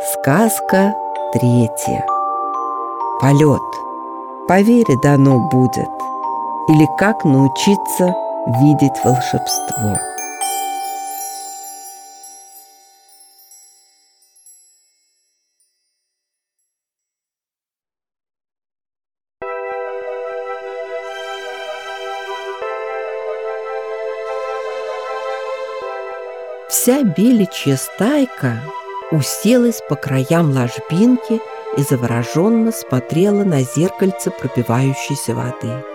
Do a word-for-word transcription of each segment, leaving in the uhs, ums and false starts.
Сказка третья. Полет. По вере дано будет. Или как научиться видеть волшебство. Вся беличья стайка уселась по краям ложбинки и завороженно смотрела на зеркальце пробивающейся воды.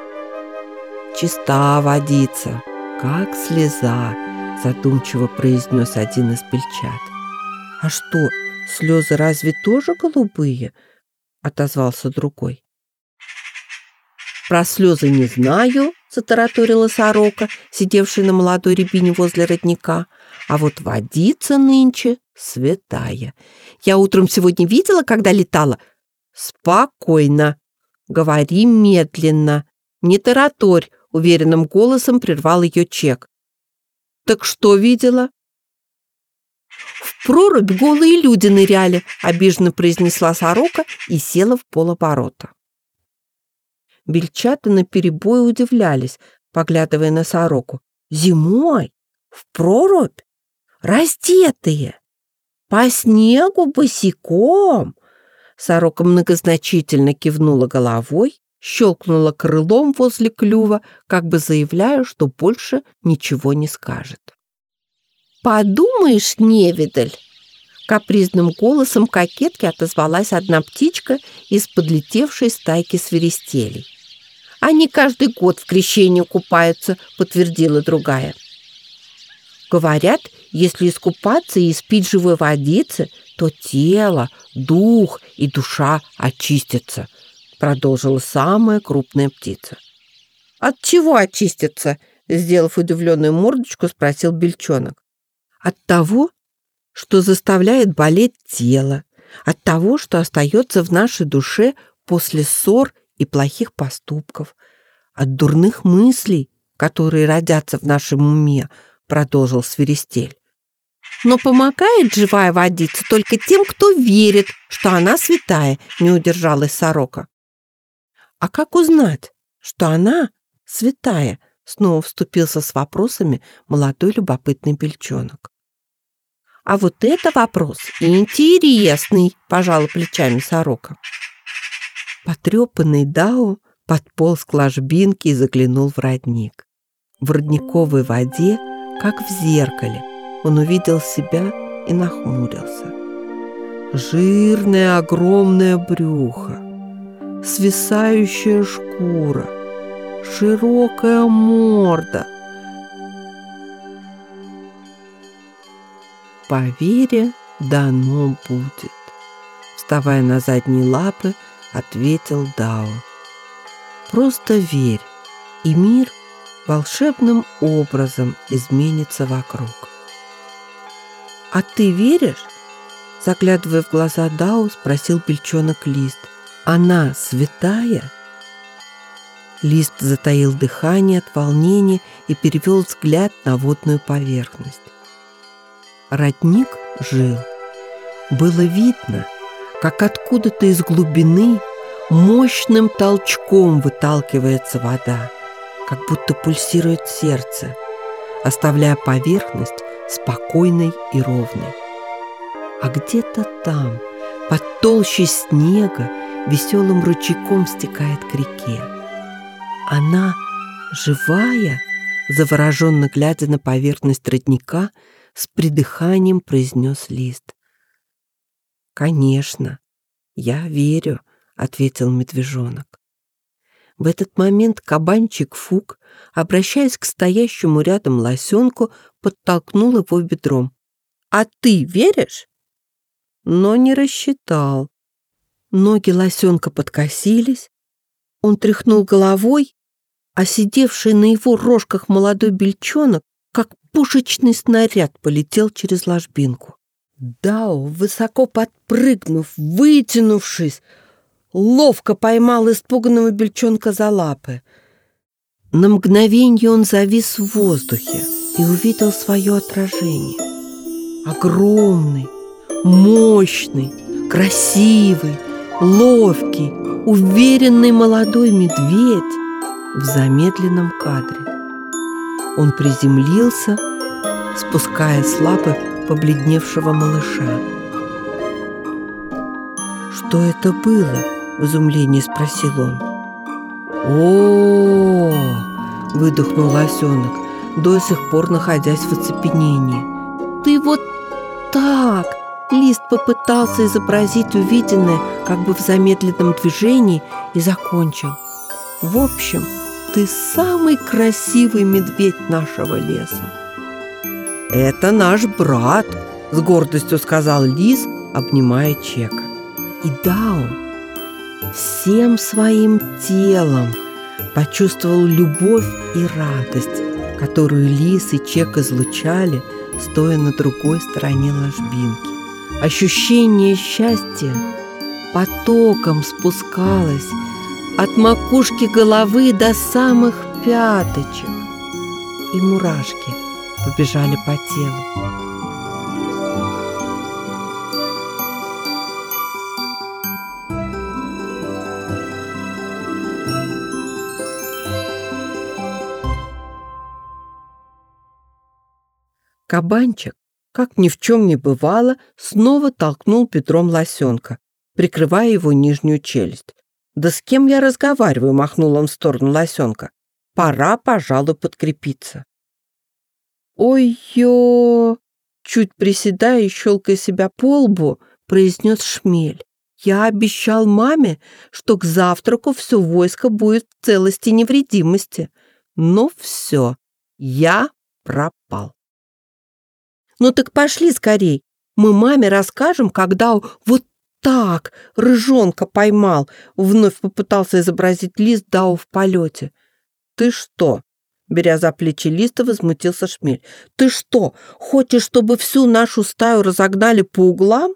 «Чиста водица, как слеза», — задумчиво произнес один из бельчат. «А что, слезы разве тоже голубые?» — отозвался другой. «Про слезы не знаю», — затараторила сорока, сидевшая на молодой рябине возле родника. «А вот водица нынче святая. Я утром сегодня видела, когда летала. Спокойно, говори медленно, не тараторь», — уверенным голосом прервал ее Чек. «Так что видела?» «В прорубь голые люди ныряли», — обиженно произнесла сорока и села в полоборота. Бельчата наперебой удивлялись, поглядывая на сороку. «Зимой? В прорубь? Раздетые? По снегу босиком?» Сорока многозначительно кивнула головой, щелкнула крылом возле клюва, как бы заявляя, что больше ничего не скажет. «Подумаешь, невидаль!» Капризным голосом кокетки отозвалась одна птичка из подлетевшей стайки свиристелей. «Они каждый год в крещении купаются», — подтвердила другая. «Говорят, если искупаться и испить живой водицы, то тело, дух и душа очистятся», — продолжила самая крупная птица. «От чего очистятся?» — сделав удивленную мордочку, спросил бельчонок. «От того, что заставляет болеть тело, от того, что остается в нашей душе после ссор и плохих поступков, от дурных мыслей, которые родятся в нашем уме», — продолжил свиристель. «Но помогает живая водица только тем, кто верит, что она святая», — не удержалась сорока. «А как узнать, что она святая?» — снова вступился с вопросами молодой любопытный бельчонок. «А вот это вопрос интересный», — пожала плечами сорока. Потрепанный Дао подполз к ложбинке и заглянул в родник. В родниковой воде, как в зеркале, он увидел себя и нахмурился. Жирное огромное брюхо, свисающая шкура, широкая морда. «По вере дано будет», — вставая на задние лапы, ответил Дао. «Просто верь, и мир волшебным образом изменится вокруг». «А ты веришь?» — заглядывая в глаза Дао, спросил бельчонок Лист. «Она святая?» Лист затаил дыхание от волнения и перевел взгляд на водную поверхность. Родник жил. Было видно, как откуда-то из глубины мощным толчком выталкивается вода, как будто пульсирует сердце, оставляя поверхность спокойной и ровной. А где-то там, под толщей снега, веселым ручейком стекает к реке. Она живая, завороженно глядя на поверхность родника, с придыханием произнес Лист. «Конечно, я верю», — ответил медвежонок. В этот момент кабанчик Фук, обращаясь к стоящему рядом лосенку, подтолкнул его бедром. «А ты веришь?» Но не рассчитал. Ноги лосенка подкосились, он тряхнул головой, а сидевший на его рожках молодой бельчонок, как пушечный снаряд, полетел через ложбинку. Дао, высоко подпрыгнув, вытянувшись, ловко поймал испуганного бельчонка за лапы. На мгновенье он завис в воздухе и увидел свое отражение. Огромный, Мощный, красивый, ловкий, уверенный молодой медведь в замедленном кадре. Он приземлился, спуская с лапы побледневшего малыша. «Что это было?» — в изумлении спросил он. «О-о-о!» — выдохнул лосенок, до сих пор находясь в оцепенении. «Ты вот так!» — Лист попытался изобразить увиденное как бы в замедленном движении и закончил. «В общем, ты самый красивый медведь нашего леса». «Это наш брат», — с гордостью сказал лис, обнимая Чека. И Дау всем своим телом почувствовал любовь и радость, которую лис и Чек излучали, стоя на другой стороне ложбинки. Ощущение счастья потоком спускалось от макушки головы до самых пяточек, и мурашки побежали по телу. Кабанчик, как ни в чем не бывало, снова толкнул бедром лосенка, прикрывая его нижнюю челюсть. «Да с кем я разговариваю?» — махнул он в сторону лосенка. «Пора, пожалуй, подкрепиться». «Ой-ё!» — чуть приседая и щелкая себя по лбу, произнес Шмель. «Я обещал маме, что к завтраку все войско будет в целости и невредимости. Но все, я пропал». «Ну так пошли скорей, мы маме расскажем, когда вот так рыжонка поймал», вновь попытался изобразить лист Дау в полете. «Ты что?» — беря за плечи листа, возмутился Шмель. «Ты что, хочешь, чтобы всю нашу стаю разогнали по углам?»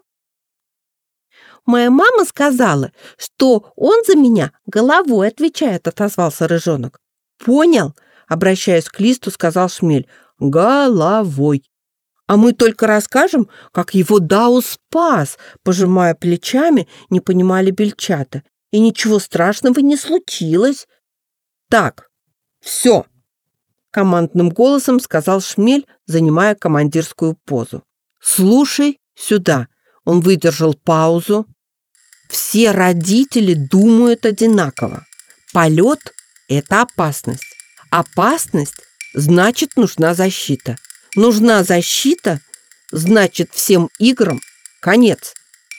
«Моя мама сказала, что он за меня головой отвечает», — отозвался рыжонок. «Понял?» — обращаясь к листу, сказал Шмель. «Головой. А мы только расскажем, как его Дау спас», пожимая плечами, не понимали бельчата. «И ничего страшного не случилось». «Так, все», — командным голосом сказал Шмель, занимая командирскую позу. «Слушай сюда». Он выдержал паузу. «Все родители думают одинаково. Полет — это опасность. Опасность — значит, нужна защита. Нужна защита, значит, всем играм конец.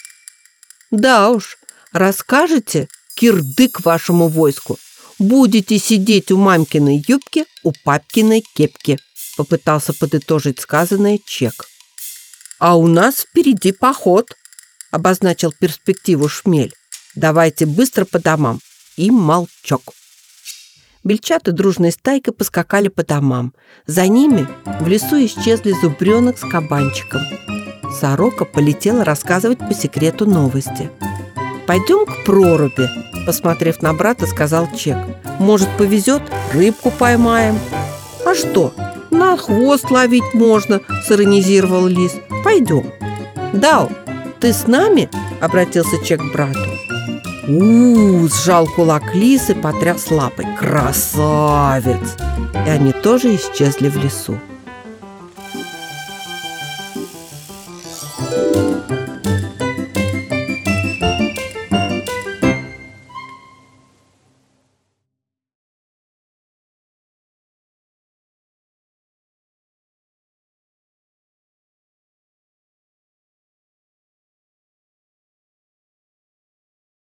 Да уж, расскажете кирдык вашему войску. Будете сидеть у мамкиной юбки, у папкиной кепки», попытался подытожить сказанное Чек. «А у нас впереди поход», обозначил перспективу Шмель. «Давайте быстро по домам». И молчок. Бельчата дружной стайкой поскакали по домам. За ними в лесу исчезли зубренок с кабанчиком. Сорока полетела рассказывать по секрету новости. «Пойдем к проруби», — посмотрев на брата, сказал Чек. «Может, повезет, рыбку поймаем». «А что, на хвост ловить можно», — сиронизировал лис. «Пойдем». «Дау, ты с нами?» — обратился Чек к брату. У-у-у, сжал кулак лис и потряс лапой. «Красавец!» И они тоже исчезли в лесу.